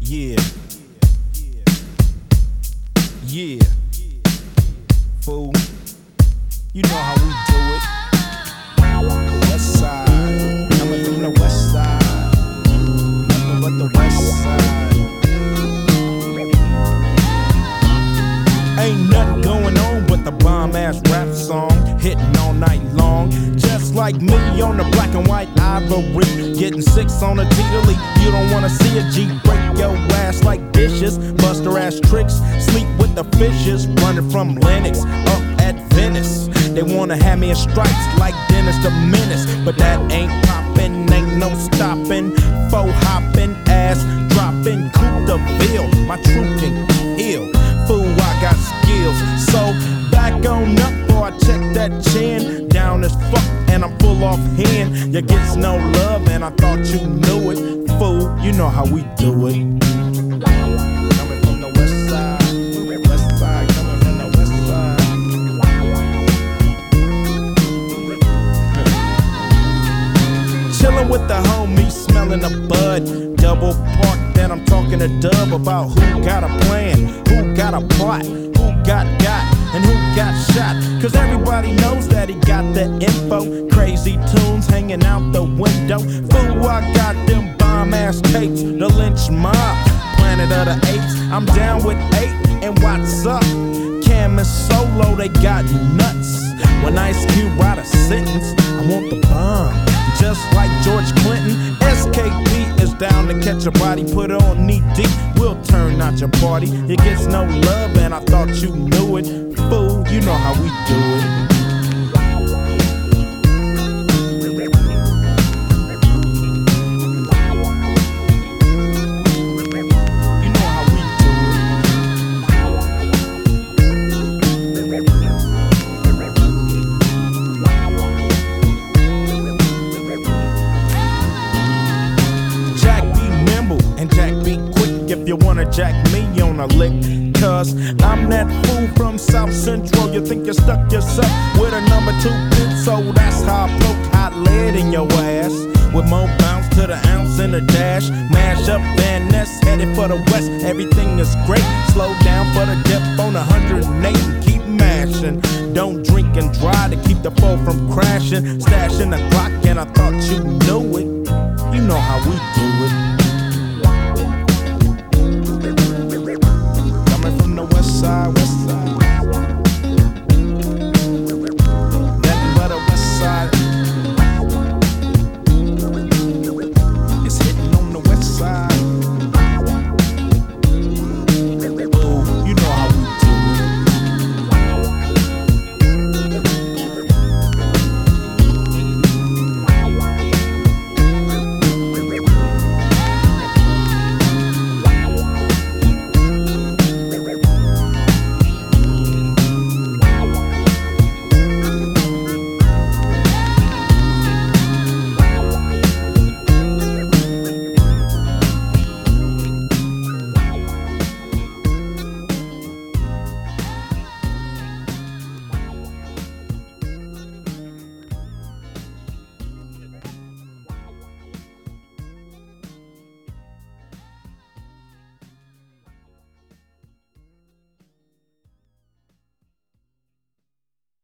Yeah. Yeah. Fool. You know how we do it. The west side. Coming from the west side. Nothing but the west side. Ain't nothing going on but the bomb-ass rap song, hitting all night long. Just like me on the black and white ivory, getting 6 on a T-Lee. You don't wanna see a G break your ass like dishes, bust her ass tricks, sleep with the fishes, running from Lennox up at Venice. They wanna have me in stripes like Dennis the Menace, but that ain't poppin', ain't no stopping. Faux hopping, ass dropping, Coupe de Ville, my truth can kill. Fool, I got skills, so back on up or I check that chin. Down as fuck and I'm full off hand. You gets no love and I thought you knew it. Fool, you know how we do it. Coming from the west side, west side, coming from the west side. Chillin' with the homies, smelling a bud. Double park, then I'm talking to Dub about who got a plan, who got a plot, who got, and who got shot. Cause everybody knows that he got the info. Crazy tunes hanging out the window. Fool, I got them bomb-ass tapes. The Lynch Mob, Planet of the Apes. I'm down with 8, and what's up? Cam and Solo, they got nuts. When Ice Cube write a sentence, I want the bomb. Just like George Clinton, SKP is down to catch a body, put it on knee deep, we'll turn out your party. It gets no love and I thought you knew it. Fool, you know how we do it. You wanna jack me on a lick, cause I'm that fool from South Central. You think you stuck yourself with a number 2 pin, so that's how I poke hot lead in your ass. With more bounce to the ounce in the dash. Mash up Van Ness, headed for the west. Everything is great, slow down for the dip on 108 and keep mashing. Don't drink and drive to keep the foe from crashing. Stashing the Glock and I thought you knew it. You know how we do it.